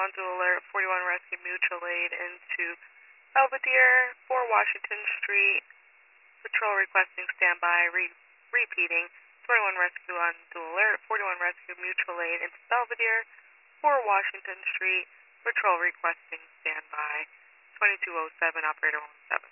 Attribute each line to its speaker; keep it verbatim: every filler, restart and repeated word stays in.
Speaker 1: on dual alert, forty-one Rescue Mutual Aid into Belvedere, four Washington Street, patrol requesting standby, re repeating, twenty-one Rescue on dual alert, forty-one Rescue Mutual Aid into Belvedere, four Washington Street, patrol requesting standby, twenty-two oh seven, operator one seven.